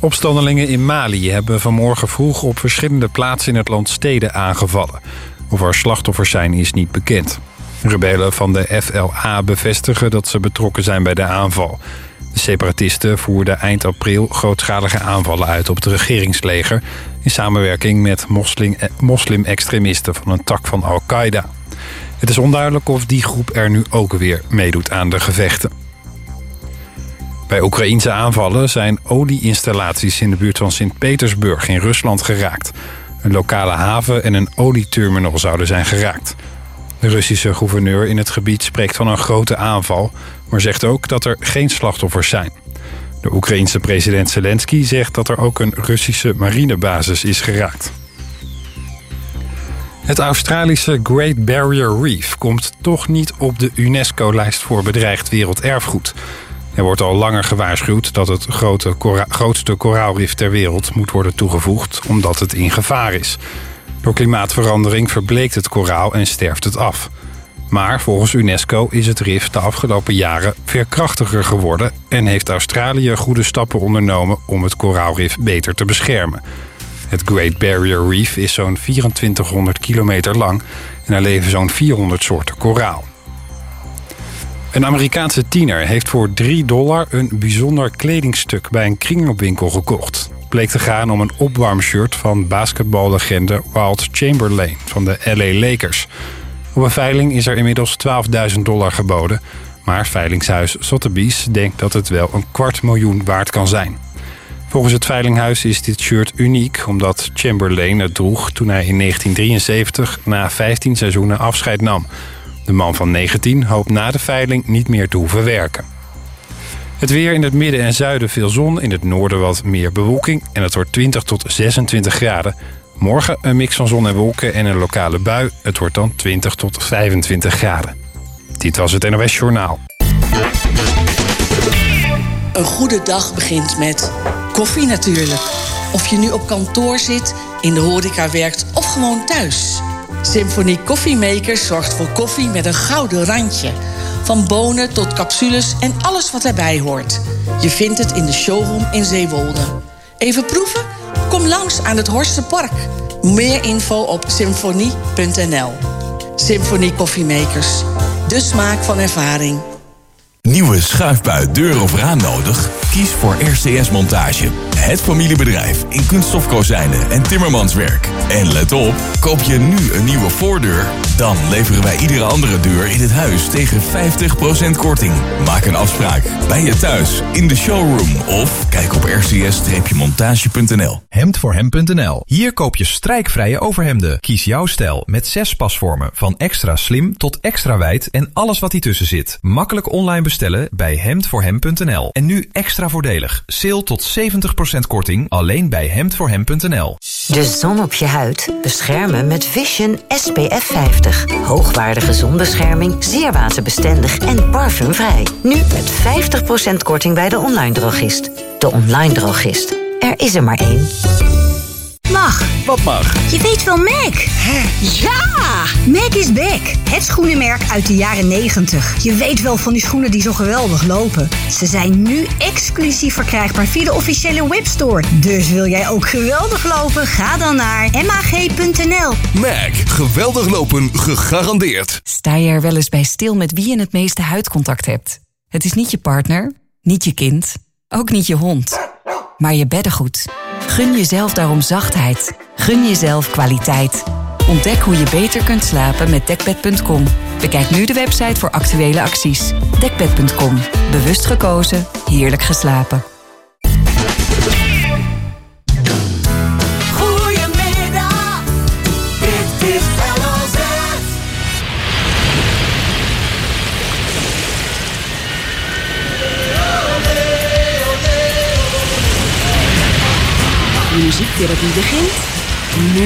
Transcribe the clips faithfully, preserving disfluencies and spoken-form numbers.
Opstandelingen in Mali hebben vanmorgen vroeg op verschillende plaatsen in het land steden aangevallen. Of er slachtoffers zijn is niet bekend. Rebellen van de F L A bevestigen dat ze betrokken zijn bij de aanval. De separatisten voerden eind april grootschalige aanvallen uit op het regeringsleger in samenwerking met moslim, moslim-extremisten van een tak van Al-Qaeda. Het is onduidelijk of die groep er nu ook weer meedoet aan de gevechten. Bij Oekraïense aanvallen zijn olieinstallaties in de buurt van Sint-Petersburg in Rusland geraakt. Een lokale haven en een olieterminal zouden zijn geraakt. De Russische gouverneur in het gebied spreekt van een grote aanval, maar zegt ook dat er geen slachtoffers zijn. De Oekraïense president Zelensky zegt dat er ook een Russische marinebasis is geraakt. Het Australische Great Barrier Reef komt toch niet op de UNESCO-lijst voor bedreigd werelderfgoed. Er wordt al langer gewaarschuwd dat het grote kora- grootste koraalrif ter wereld moet worden toegevoegd omdat het in gevaar is. Door klimaatverandering verbleekt het koraal en sterft het af. Maar volgens UNESCO is het rif de afgelopen jaren veerkrachtiger geworden en heeft Australië goede stappen ondernomen om het koraalrif beter te beschermen. Het Great Barrier Reef is zo'n vierentwintighonderd kilometer lang en er leven zo'n vierhonderd soorten koraal. Een Amerikaanse tiener heeft voor drie dollar een bijzonder kledingstuk bij een kringloopwinkel gekocht. Het bleek te gaan om een opwarmshirt van basketballegende Wilt Chamberlain van de L A Lakers. Op een veiling is er inmiddels twaalfduizend dollar geboden, maar veilingshuis Sotheby's denkt dat het wel een kwart miljoen waard kan zijn. Volgens het veilinghuis is dit shirt uniek omdat Chamberlain het droeg toen hij in negentien drieënzeventig na vijftien seizoenen afscheid nam. De man van negentien hoopt na de veiling niet meer te hoeven werken. Het weer in het midden en zuiden veel zon, in het noorden wat meer bewolking en het wordt twintig tot zesentwintig graden. Morgen een mix van zon en wolken en een lokale bui. Het wordt dan twintig tot vijfentwintig graden. Dit was het N O S Journaal. Een goede dag begint met koffie natuurlijk. Of je nu op kantoor zit, in de horeca werkt of gewoon thuis. Symphony Koffiemakers zorgt voor koffie met een gouden randje. Van bonen tot capsules en alles wat erbij hoort. Je vindt het in de showroom in Zeewolde. Even proeven? Kom langs aan het Horstenpark. Meer info op symfonie punt n l. Symphony Koffiemakers. De smaak van ervaring. Nieuwe schuifbui, deur of raam nodig? Kies voor R C S Montage. Het familiebedrijf in kunststofkozijnen en timmermanswerk. En let op, koop je nu een nieuwe voordeur, dan leveren wij iedere andere deur in het huis tegen vijftig procent korting. Maak een afspraak bij je thuis, in de showroom of kijk op r c s montage punt n l. hemd voor hem punt n l. Hier koop je strijkvrije overhemden. Kies jouw stijl met zes pasvormen, van extra slim tot extra wijd en alles wat hiertussen zit. Makkelijk online bestellen bij hemd voor hem punt n l. En nu extra voordelig. Sale tot zeventig procent korting alleen bij hemd voor hem punt n l. De zon op je huid beschermen met Vision S P F vijftig. Hoogwaardige zonbescherming, zeer waterbestendig en parfumvrij. Nu met vijftig procent korting bij de online drogist. De online drogist. Er is er maar één. Mag. Wat mag? Je weet wel Mac. Hè? Ja! Mac is back. Het schoenenmerk uit de jaren negentig. Je weet wel van die schoenen die zo geweldig lopen. Ze zijn nu exclusief verkrijgbaar via de officiële webstore. Dus wil jij ook geweldig lopen? Ga dan naar m a g punt n l. Mac, geweldig lopen gegarandeerd. Sta je er wel eens bij stil met wie je het meeste huidcontact hebt? Het is niet je partner, niet je kind, ook niet je hond, maar je beddengoed. Gun jezelf daarom zachtheid. Gun jezelf kwaliteit. Ontdek hoe je beter kunt slapen met dekbed punt com. Bekijk nu de website voor actuele acties. dekbed punt com. Bewust gekozen, heerlijk geslapen. Goedemiddag, dit is L O Z. De muziektherapie begint nu.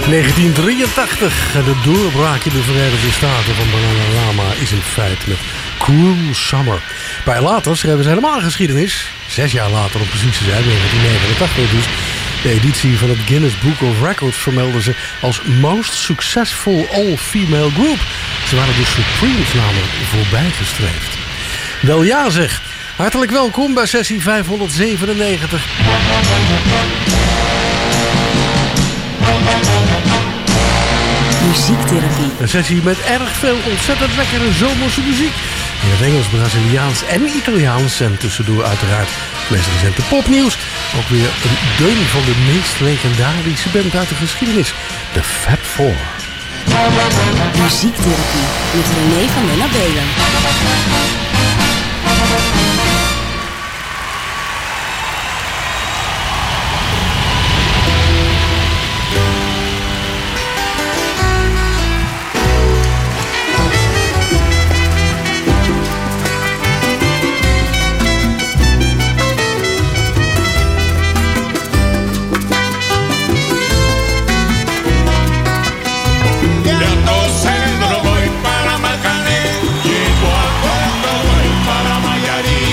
negentien drieëntachtig. De doorbraak in de Verenigde Staten van Bananarama is een feit met Cruel Summer. Bij later schreven ze helemaal geschiedenis. Zes jaar later om precies te zijn, negentien negenentachtig dus. De editie van het Guinness Book of Records vermelden ze als Most Successful All-Female Group. Ze waren de Supremes namelijk voorbijgestreefd. Wel ja zeg. Hartelijk welkom bij sessie vijfhonderdzevenennegentig. Muziektherapie. Een sessie met erg veel ontzettend lekkere zomerse muziek. In het Engels, Braziliaans en Italiaans. En tussendoor uiteraard het meest recente popnieuws. Ook weer een deun van de meest legendarische band uit de geschiedenis. De Fab Four. Muziektherapie met René van den Abelen. Voy para Marcané, llego a Puerto, voy para Mayarí.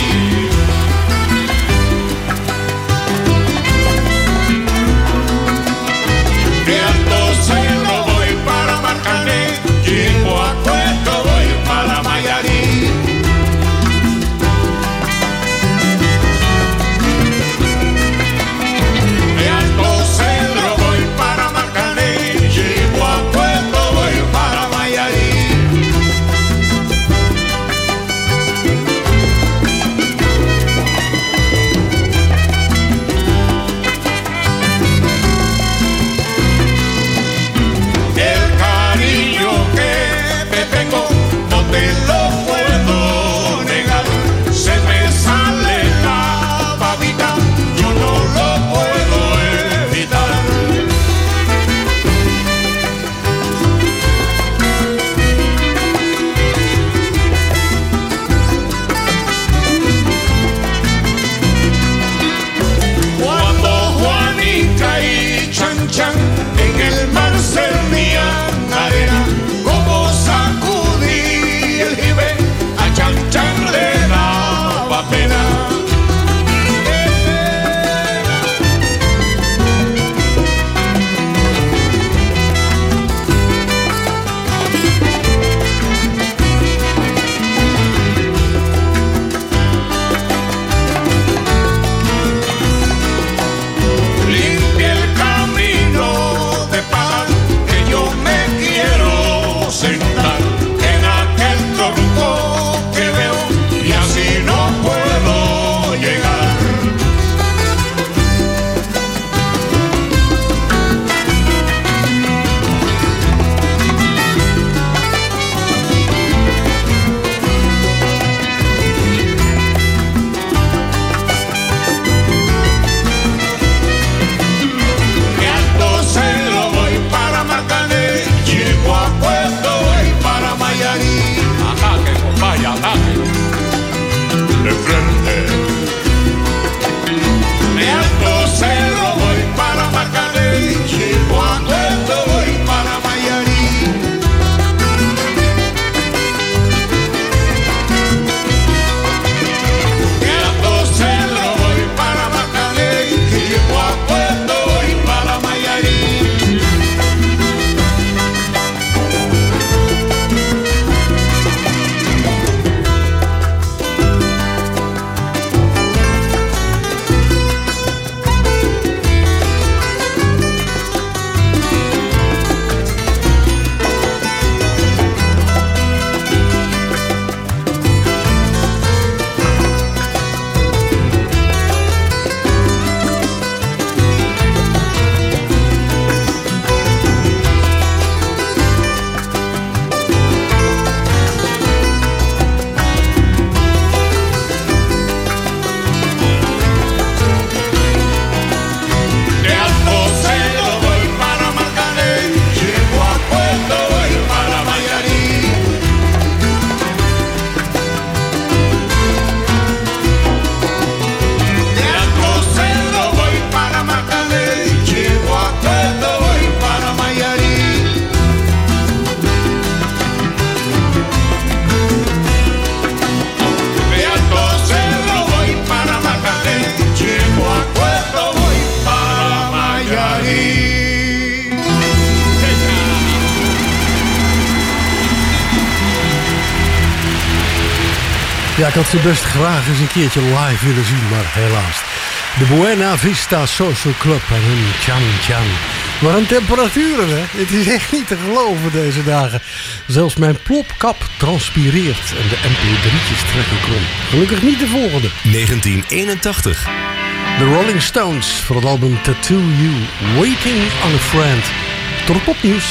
Ja, ik had ze best graag eens een keertje live willen zien, maar helaas. De Buena Vista Social Club en hun Chan Chan. Wat een temperaturen, hè? Het is echt niet te geloven deze dagen. Zelfs mijn plopkap transpireert en de M P drie'tjes trekken krom. Gelukkig niet de volgende. negentien eenentachtig. De Rolling Stones voor het album Tattoo You, Waiting on a Friend. Tot het popnieuws.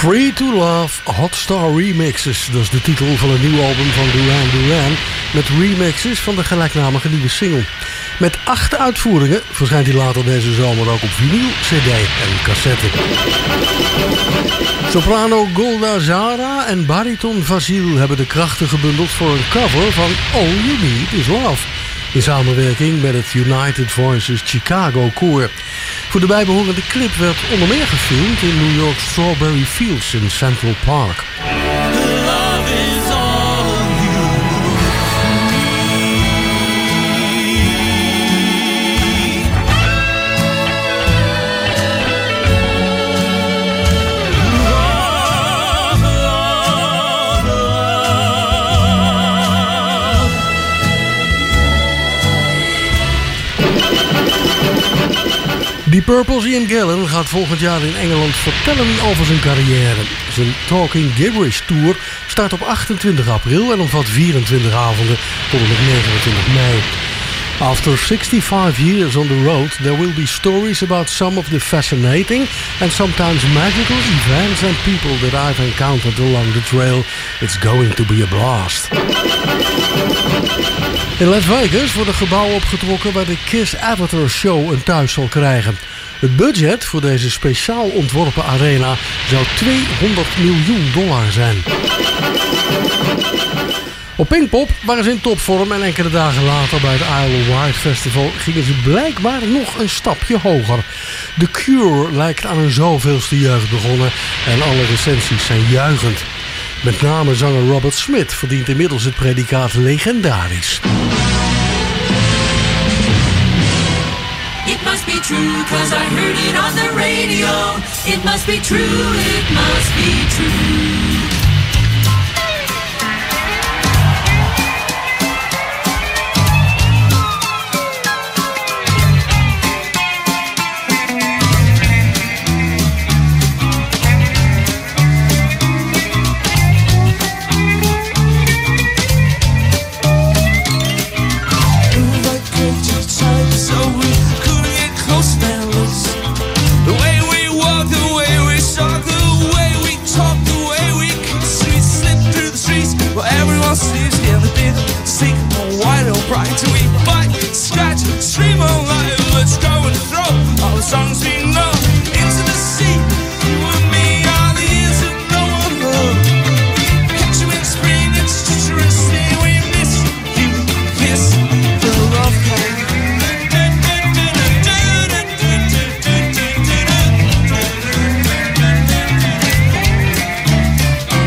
Free to Love Hot Star Remixes. Dat is de titel van een nieuw album van Duran Duran. Met remixes van de gelijknamige nieuwe single. Met acht uitvoeringen verschijnt hij later deze zomer ook op vinyl, cd en cassette. Soprano Golda Zara en bariton Vasil hebben de krachten gebundeld voor een cover van All You Need Is Love. In samenwerking met het United Voices Chicago Koor. Voor de bijbehorende clip werd onder meer gefilmd in New York Strawberry Fields in Central Park. Deep Purple's Ian Gillan gaat volgend jaar in Engeland vertellen over zijn carrière. Zijn Talking Gibberish Tour start op achtentwintig april en omvat vierentwintig avonden tot en met negenentwintig mei. After sixty-five years on the road, there will be stories about some of the fascinating and sometimes magical events and people that I've encountered along the trail. It's going to be a blast. In Las Vegas wordt een gebouw opgetrokken waar de Kiss Avatar Show een thuis zal krijgen. Het budget voor deze speciaal ontworpen arena zou tweehonderd miljoen dollar zijn. Op Pinkpop waren ze in topvorm en enkele dagen later bij het Isle of Wight Festival gingen ze blijkbaar nog een stapje hoger. The Cure lijkt aan een zoveelste jeugd begonnen en alle recensies zijn juichend. Met name zanger Robert Smith verdient inmiddels het predicaat legendarisch. It must be true, cause I heard it on the radio. It must be true, it must be true. Songs we know into the sea. You and me are the years of no one love. Catch you in spring, it's interesting. We miss you, kiss the love code.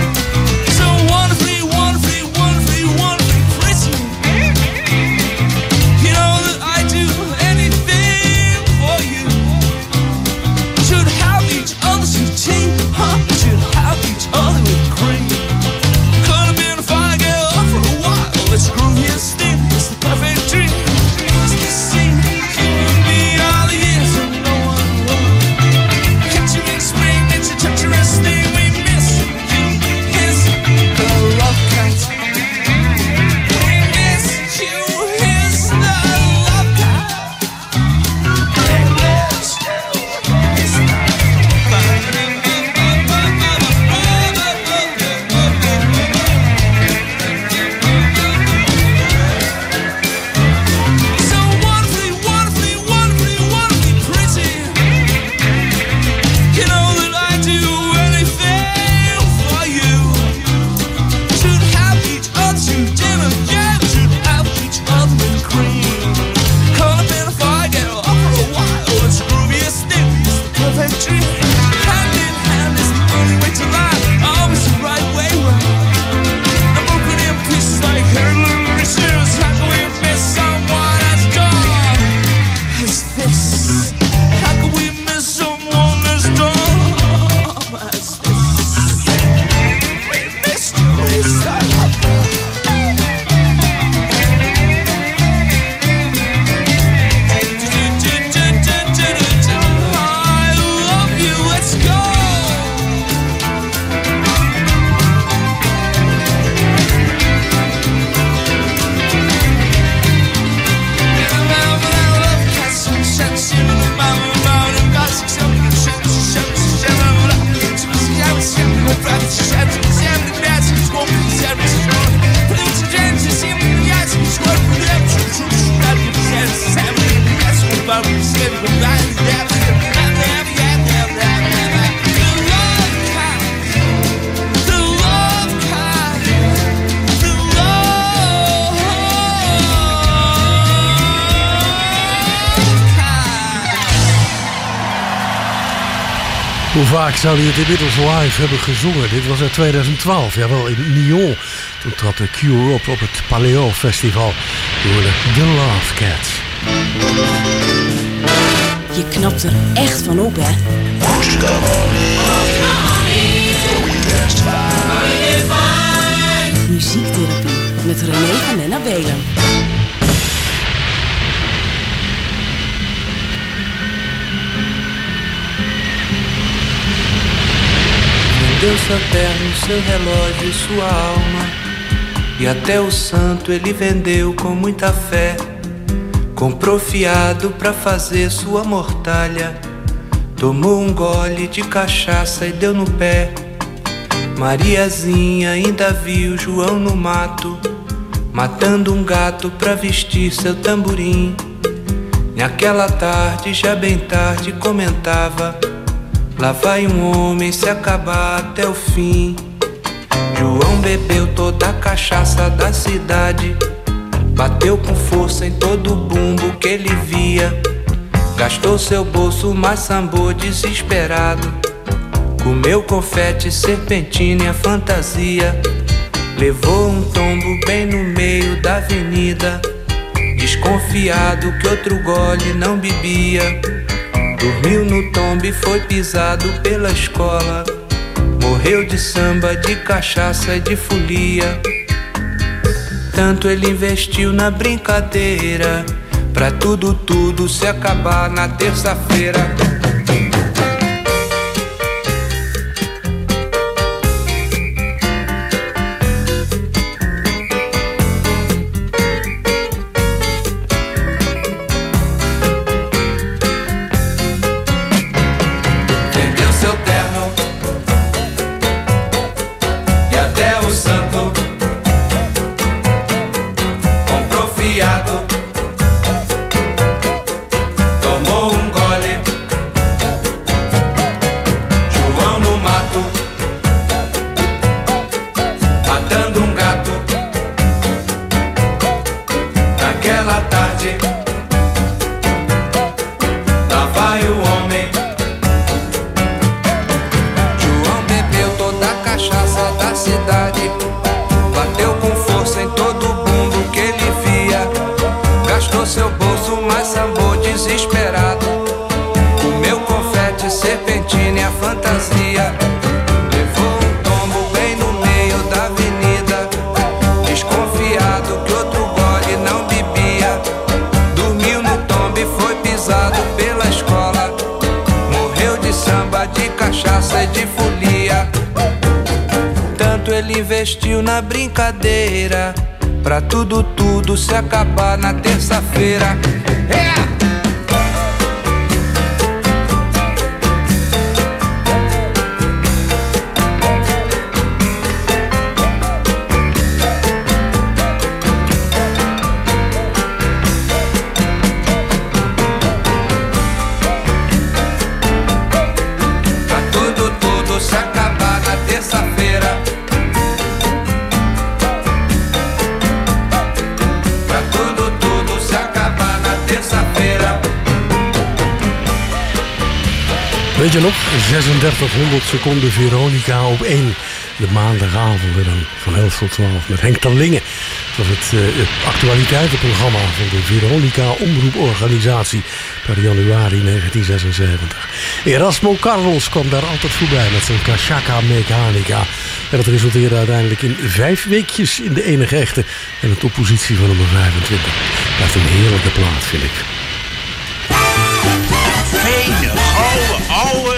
So wonderfully, wonderfully, wonderfully, wonderfully pretty. Hoe vaak zou hij het inmiddels live hebben gezongen? Dit was uit tweeduizend twaalf, jawel, in Nyon. Toen trad de Cure op op het Paleo Festival. Door de The Love Cats. Je knapt er echt van op, hè? Muziektherapie met René van Lennabelen. Deus sua terra, o seu relógio e sua alma. E até o santo ele vendeu com muita fé. Comprou fiado pra fazer sua mortalha. Tomou um gole de cachaça e deu no pé. Mariazinha ainda viu João no mato, matando um gato pra vestir seu tamborim. Naquela tarde, já bem tarde, comentava: lá vai um homem se acabar até o fim. João bebeu toda a cachaça da cidade, bateu com força em todo o bumbo que ele via. Gastou seu bolso, mas sambou desesperado. Comeu confete, serpentina e a fantasia. Levou um tombo bem no meio da avenida, desconfiado que outro gole não bebia. Dormiu no tombo e foi pisado pela escola. Morreu de samba, de cachaça e de folia. Tanto ele investiu na brincadeira, pra tudo, tudo se acabar na terça-feira. Investiu na brincadeira, pra tudo, tudo se acabar na terça-feira. É! Weet je nog? zesendertighonderd seconden Veronica op één. De maandagavond dan van elf tot twaalf met Henk Terlingen. Dat was het, uh, het actualiteitenprogramma van de Veronica Omroeporganisatie per januari negentien zesenzeventig. Erasmo Carlos kwam daar altijd voorbij met zijn Cachaca Mechanica. En dat resulteerde uiteindelijk in vijf weekjes in de enige echte en een toppositie van nummer vijfentwintig. Dat is een heerlijke plaat, vind ik. Fijne, oude, oude.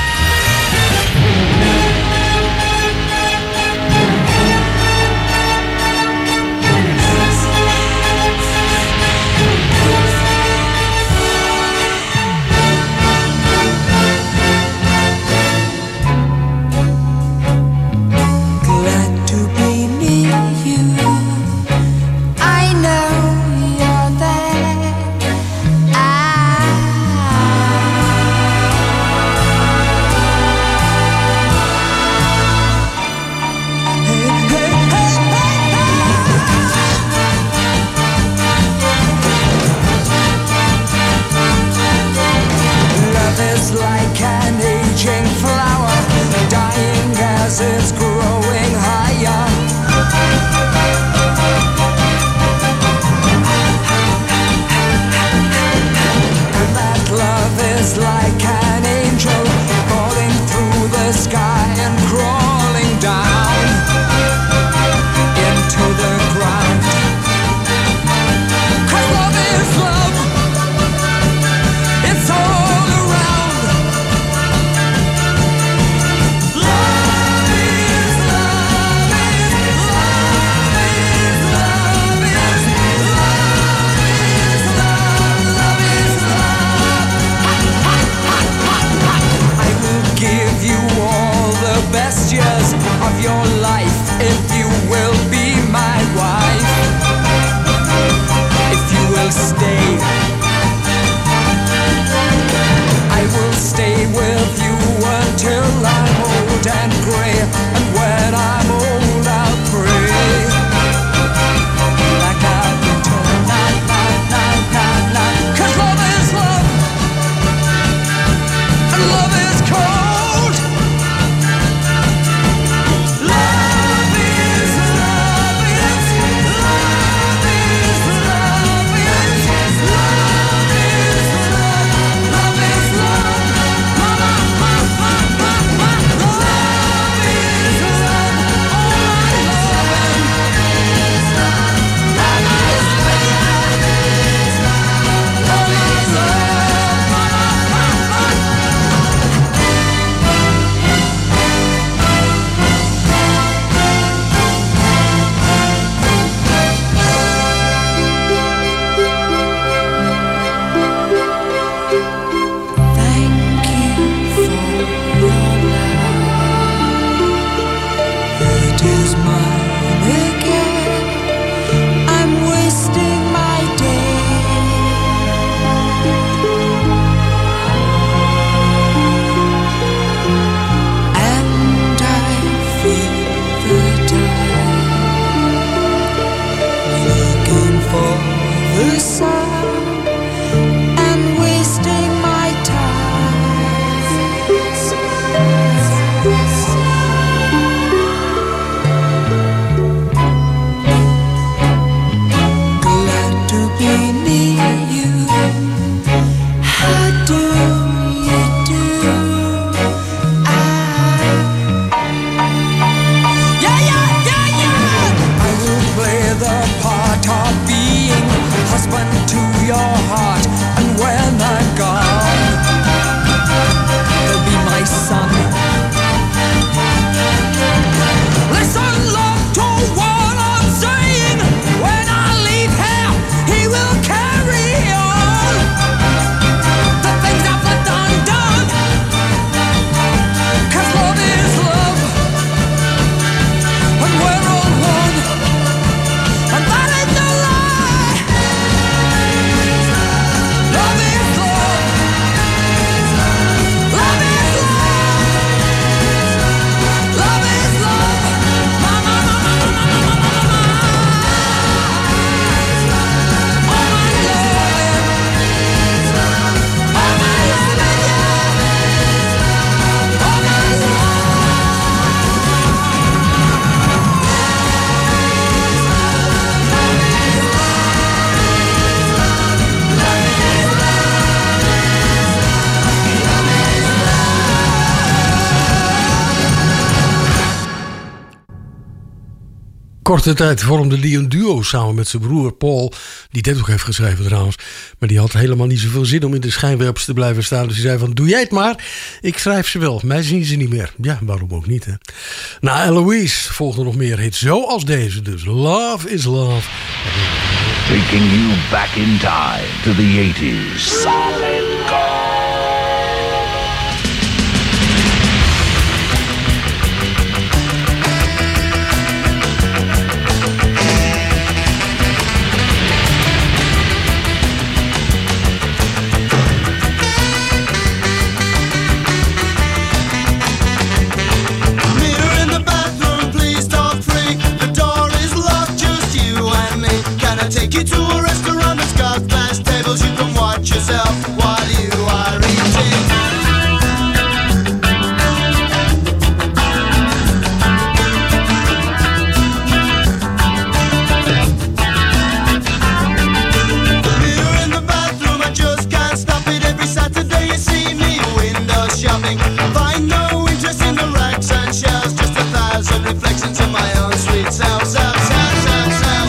Glad to be near you. I know you're there. I Korte tijd vormde hij een duo samen met zijn broer Paul. Die dit ook heeft geschreven trouwens. Maar die had helemaal niet zoveel zin om in de schijnwerpers te blijven staan. Dus hij zei van, doe jij het maar. Ik schrijf ze wel. Mij zien ze niet meer. Ja, waarom ook niet, hè. Na Eloise volgden nog meer hits. Zoals deze dus. Love is Love. Taking you back in time to the eighties. Solid gold. Take you to a restaurant that's got glass tables. You can watch yourself while you are eating. Mirror in the bathroom, I just can't stop it. Every Saturday you see me window shopping. Find no interest in the racks and shelves. Just a thousand reflections of my own sweet self, self, self, self, self.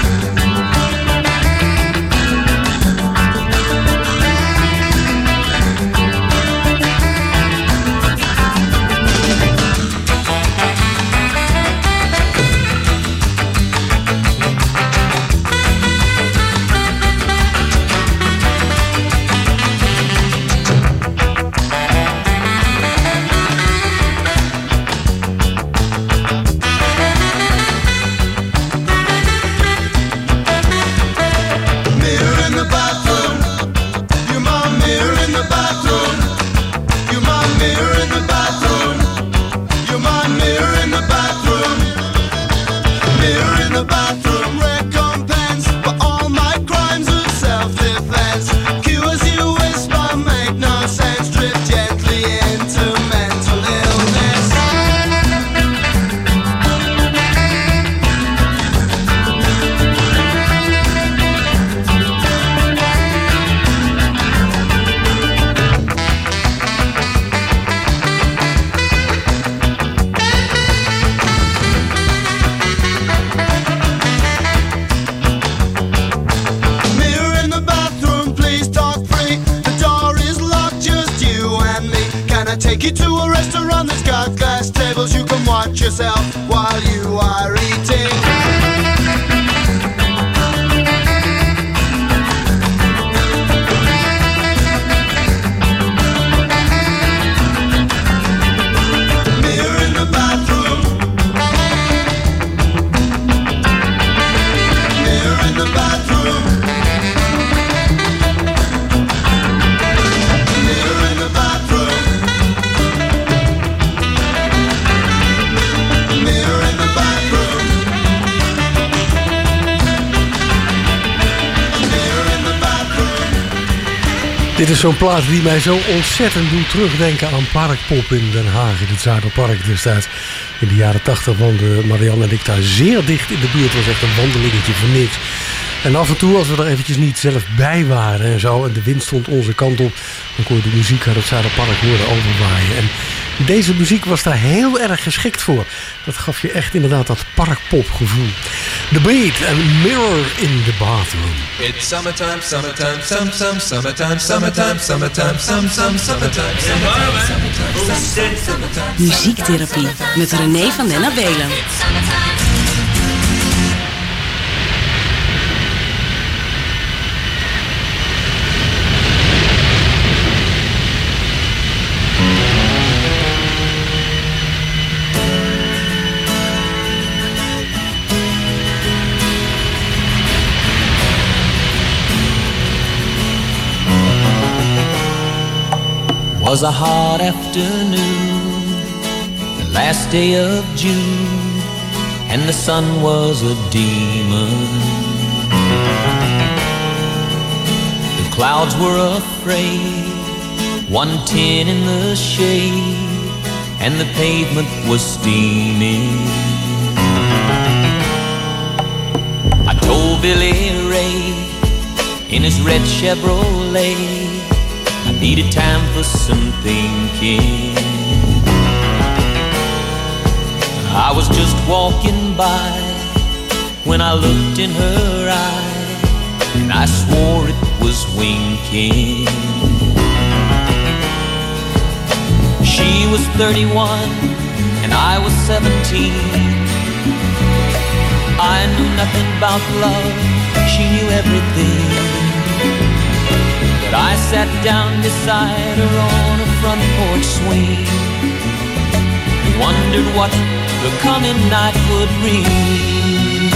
Dit is zo'n plaat die mij zo ontzettend doet terugdenken aan Parkpop in Den Haag. In het Zuiderpark destijds. In de jaren tachtig woonden Marianne en ik daar zeer dicht in de buurt. Het was echt een wandelingetje voor niks. En af en toe, als we er eventjes niet zelf bij waren en zo, en de wind stond onze kant op, dan kon je de muziek uit het Zuiderpark horen overwaaien. En deze muziek was daar heel erg geschikt voor. Dat gaf je echt inderdaad dat parkpopgevoel. The Beat en Mirror in the Bathroom. It's summertime, summertime, some, some, summertime, summertime, summertime, some, some, summertime, summertime, summertime. Muziektherapie met René van den Abelen. Was a hot afternoon, the last day of June, and the sun was a demon. The clouds were afraid, one tin in the shade, and the pavement was steaming. I told Billy Ray in his red Chevrolet I needed time for some thinking. I was just walking by when I looked in her eye, and I swore it was winking. She was thirty-one and I was seventeen. I knew nothing about love, she knew everything. But I sat down beside her on a front porch swing and wondered what the coming night would bring.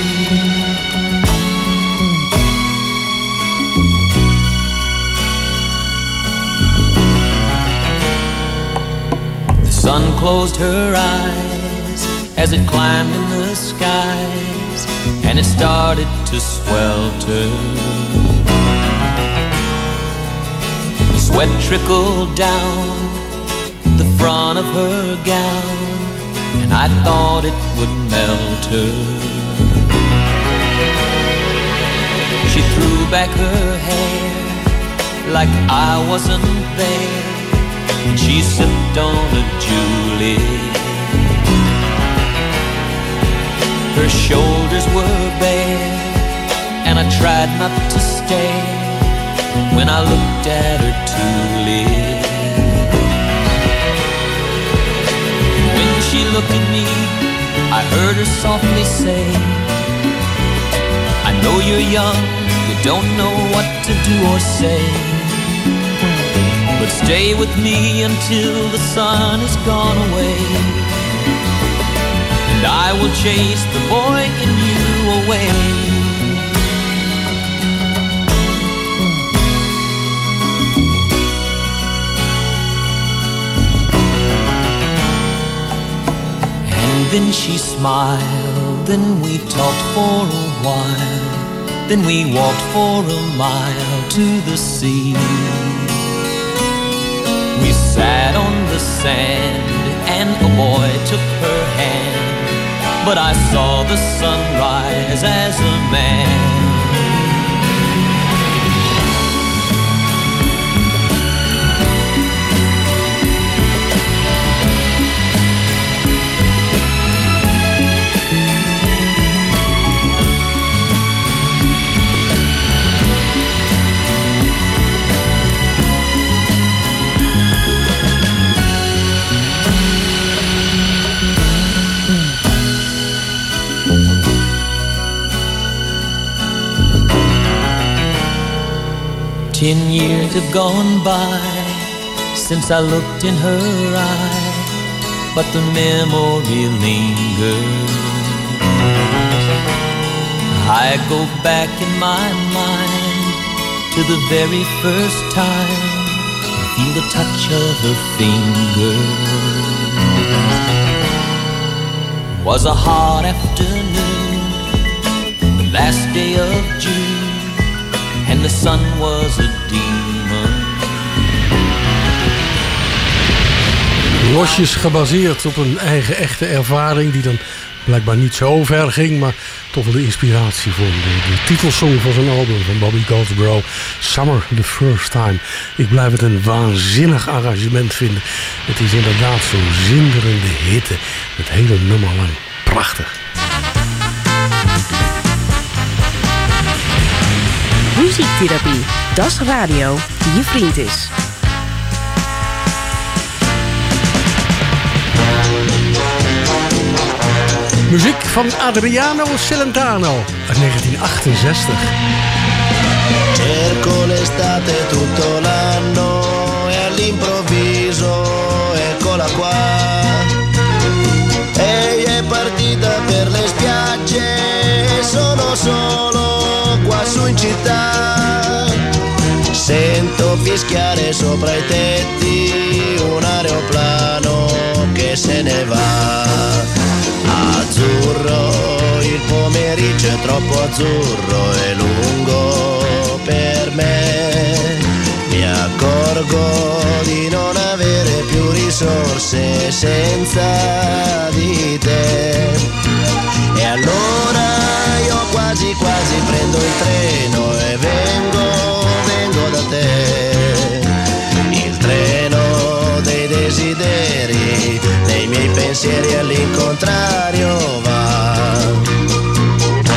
The sun closed her eyes as it climbed in the skies, and it started to swelter. Sweat trickled down the front of her gown, and I thought it would melt her. She threw back her hair like I wasn't there, and she sipped on a Julie. Her shoulders were bare, and I tried not to stare when I looked at her two lips. When she looked at me, I heard her softly say, I know you're young, you don't know what to do or say, but stay with me until the sun has gone away, and I will chase the boy in you away. Then she smiled, then we talked for a while, then we walked for a mile to the sea. We sat on the sand and a boy took her hand, but I saw the sunrise as a man. Ten years have gone by since I looked in her eye, but the memory lingers. I go back in my mind to the very first time, feel the touch of her fingers. Was a hot afternoon, the last day of June, and the sun was a demon. Losjes gebaseerd op een eigen echte ervaring die dan blijkbaar niet zo ver ging, maar toch wel de inspiratie vond. De, de titelsong van zijn album van Bobby Goldsboro, Summer the First Time. Ik blijf het een waanzinnig arrangement vinden. Het is inderdaad zo'n zinderende hitte, het hele nummer lang. Prachtig. Muziektherapie, dat is radio die je vriend is. Muziek van Adriano Celentano uit negentien achtenzestig. Cerco l'estate tutto l'anno e all'improvviso eccola qua. Ehi è partita per le spiagge e sono solo qua su in città. Sento fischiare sopra i tetti un aeroplano che se ne va. Azzurro, il pomeriggio è troppo azzurro e lungo per me. Mi accorgo di non avere più risorse senza di te. E allora io quasi quasi prendo il treno e vengo, vengo da te. Il treno dei desideri, nei miei pensieri all'incontrario va.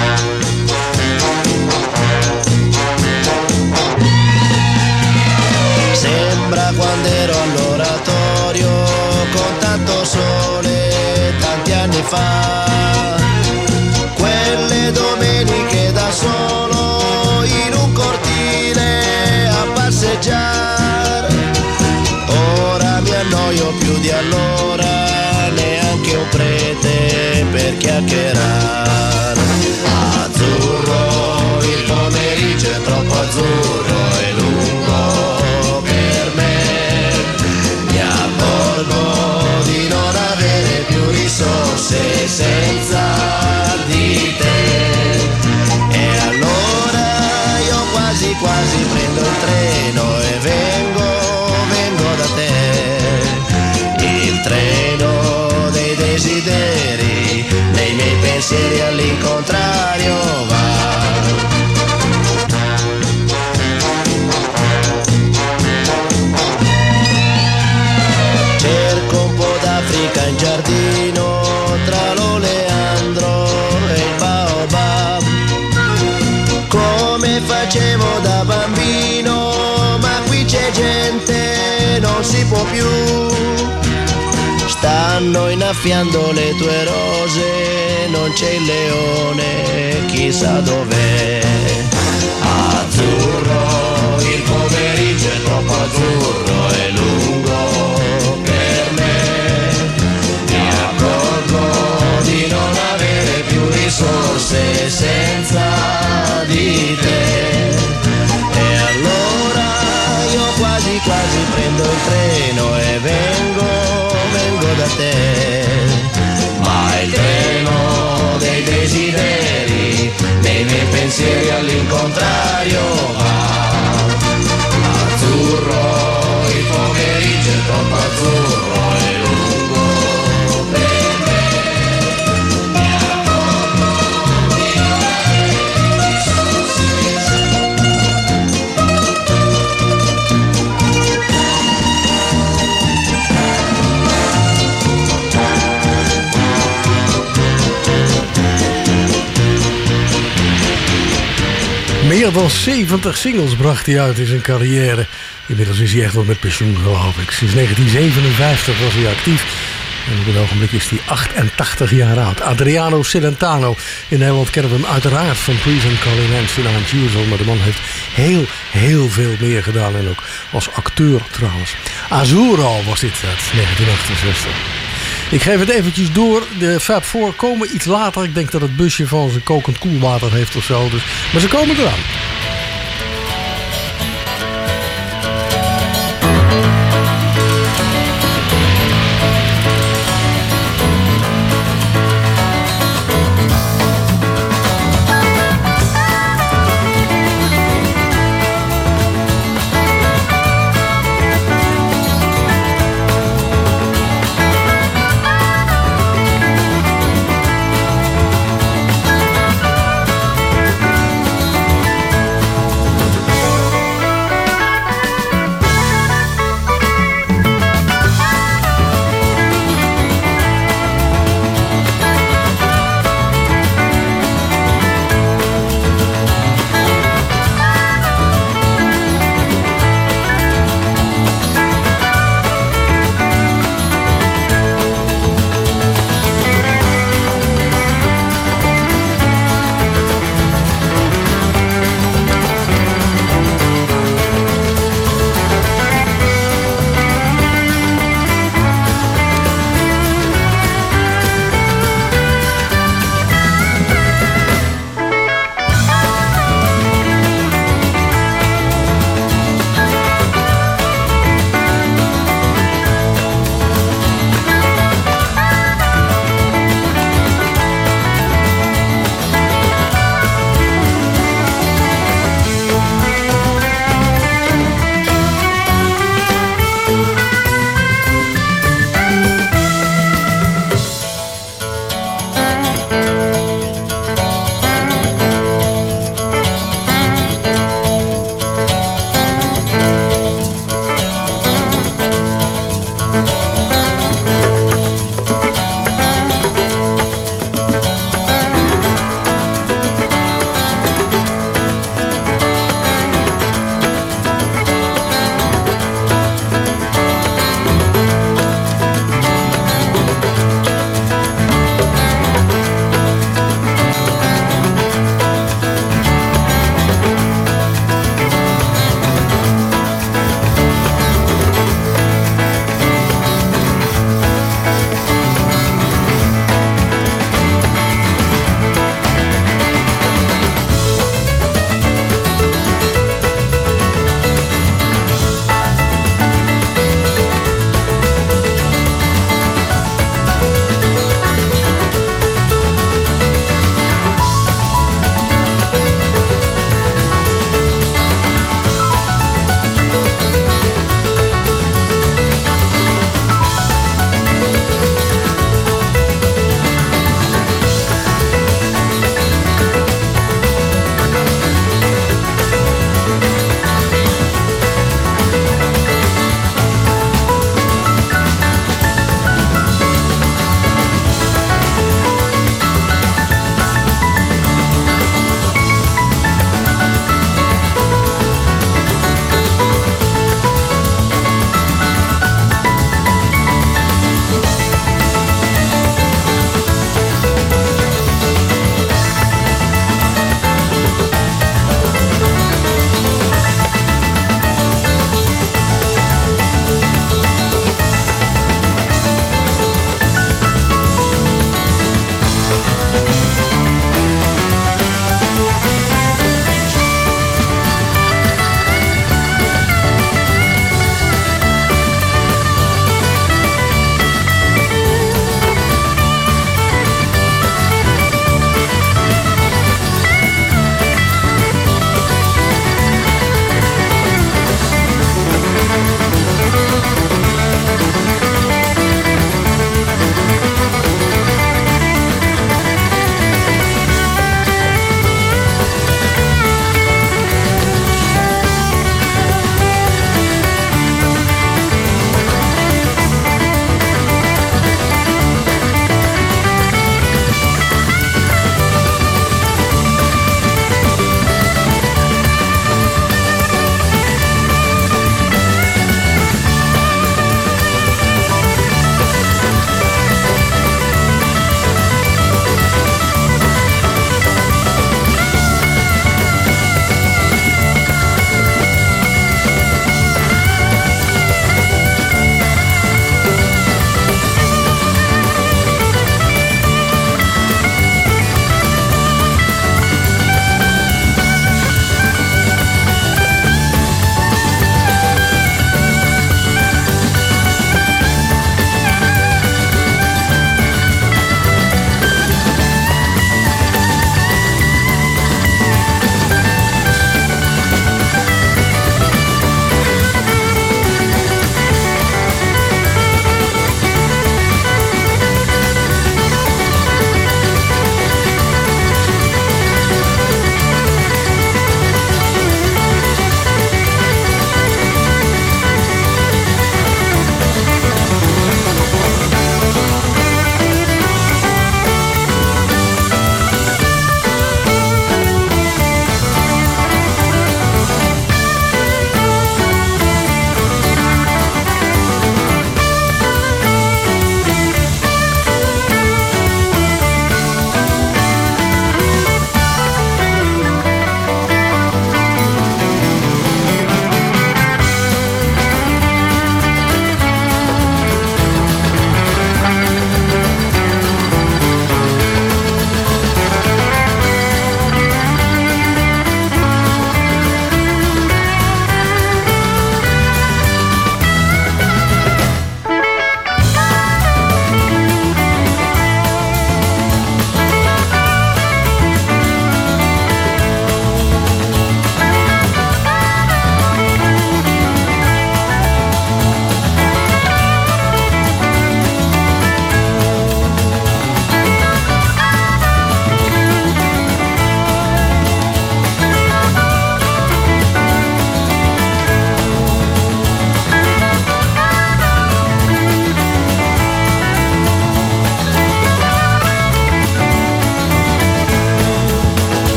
forse senza di te. E allora io quasi quasi prendo il treno e vengo, vengo da te. Il treno dei desideri, nei miei pensieri all'incontrario va. In giardino tra l'oleandro e il baobab, come facevo da bambino, ma qui c'è gente, non si può più. Stanno innaffiando le tue rose, non c'è il leone, chissà dov'è. Azzurro, il pomeriggio è troppo azzurro, è lungo per me. Di non avere più risorse senza di te. E allora io quasi quasi prendo il treno e vengo, vengo da te. Ma il treno dei desideri, nei miei pensieri all'incontrario va. Azzurro, il pomeriggio è troppo azzurro, è lungo per me. Meer dan zeventig singles bracht hij uit in zijn carrière. Inmiddels is hij echt wel met pensioen, geloof ik. Sinds negentien zevenenvijftig was hij actief. En op het ogenblik is hij achtentachtig jaar oud. Adriano Celentano. In Nederland kennen we hem uiteraard van Please and Colin Hanson aan Usual. Maar de man heeft heel, heel veel meer gedaan. En ook als acteur trouwens. Azzurro was dit uit negentien achtenzestig. Ik geef het eventjes door. De Fab Four komen iets later. Ik denk dat het busje van zijn kokend koelwater heeft of zo. Dus, maar ze komen eraan.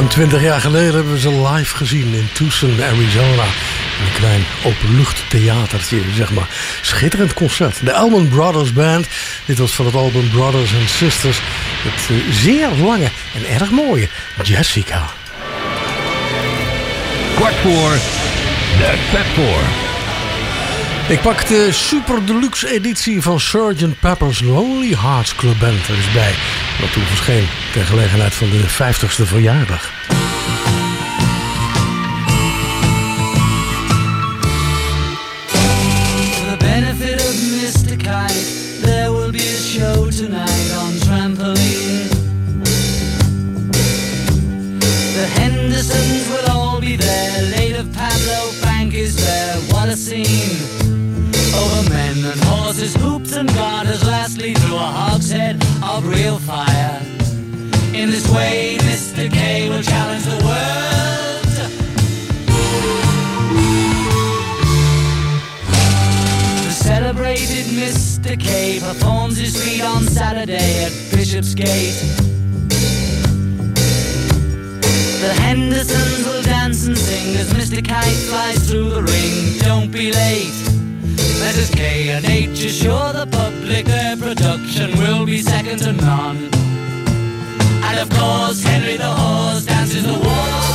Ruim twintig jaar geleden hebben we ze live gezien in Tucson, Arizona. In een klein openluchttheatertje, zeg maar. Schitterend concert. De Allman Brothers Band. Dit was van het album Brothers and Sisters. Het uh, zeer lange en erg mooie Jessica. Kwart voor de Fab Four. Ik pak de super deluxe editie van sergeant Pepper's Lonely Hearts Club Band er eens bij. Wat toen verscheen ter gelegenheid van de vijftigste verjaardag. For the benefit of mister Kite, there will be a show tonight on trampoline. The Hendersons will all be there. Later Pablo Frank is there. What a scene! Over men and horses, hoops and garters, lastly through a hogshead of real fire. In this way, mister K will challenge the world. The celebrated mister K performs his feat on Saturday at Bishopsgate. The Hendersons will dance and sing as mister Kite flies through the ring. Don't be late. Missus K and H assure the public their production will be second to none. And of course Henry the Horse dances the waltz.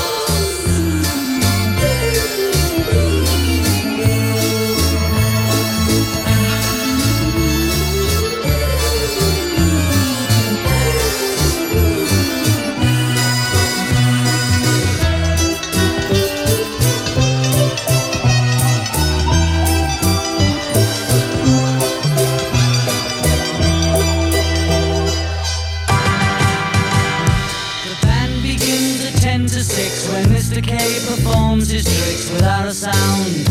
mister K performs his tricks without a sound.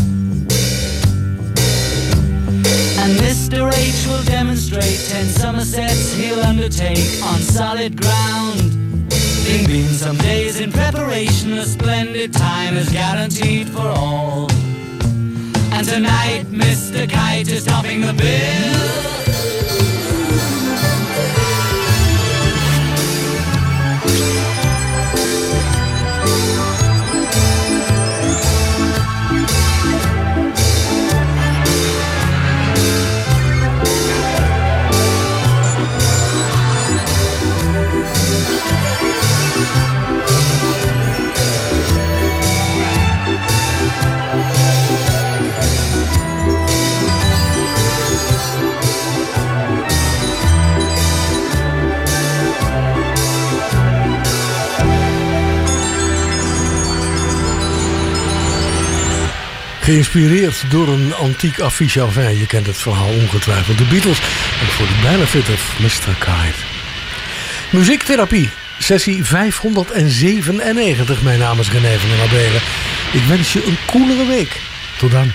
And mister H will demonstrate ten Somersets he'll undertake on solid ground. Bing bing, some days in preparation, a splendid time is guaranteed for all. And tonight mister Kite is topping the bill. Geïnspireerd door een antiek affiche. Enfin, je kent het verhaal ongetwijfeld. De Beatles en voor de benefit of mister Kite. Muziektherapie, sessie vijfhonderdzevenennegentig. Mijn naam is René van der Abelen. Ik wens je een coolere week. Tot dan.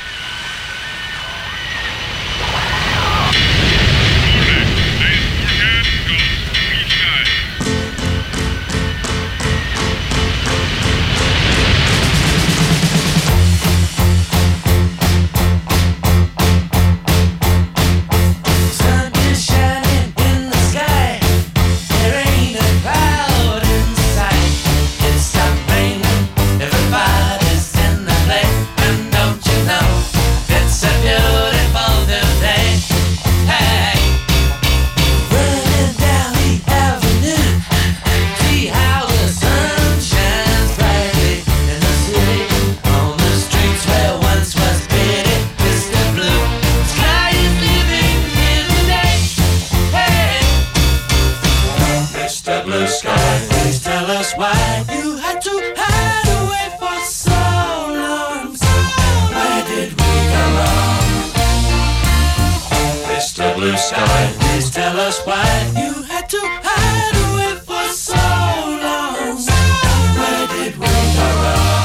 Blue sky, please tell us why you had to hide away for so long. Where did we go wrong?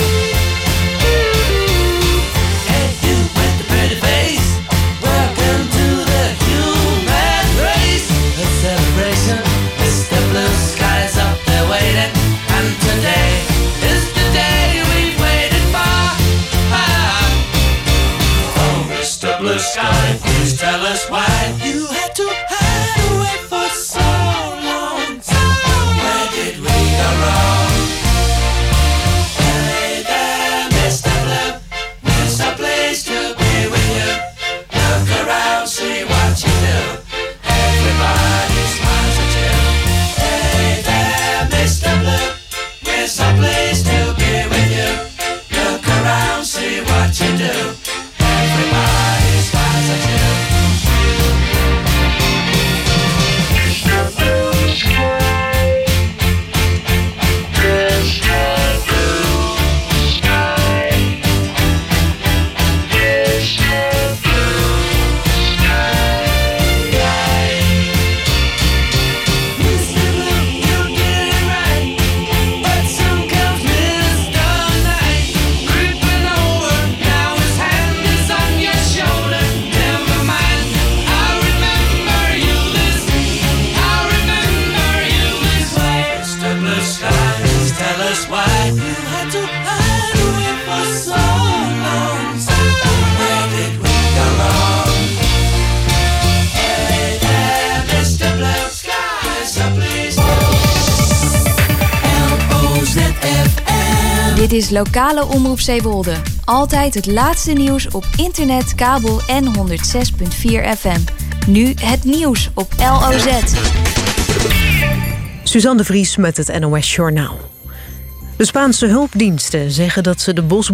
Welcome to sky. Please tell us why you had to hide away for so long. Where did we go wrong? Hey there, Mister Blue, it's a place to be with you. Look around, see what you do. Everybody smiles at you. Hey there, Mister Blue, it's a place to be with you. Look around, see what you do. Everybody smiles at you. Dit is lokale Omroep Zeewolde. Altijd het laatste nieuws op internet, kabel en honderd zes komma vier F M. Nu het nieuws op L O Z. Suzanne de Vries met het N O S Journaal. De Spaanse hulpdiensten zeggen dat ze de bos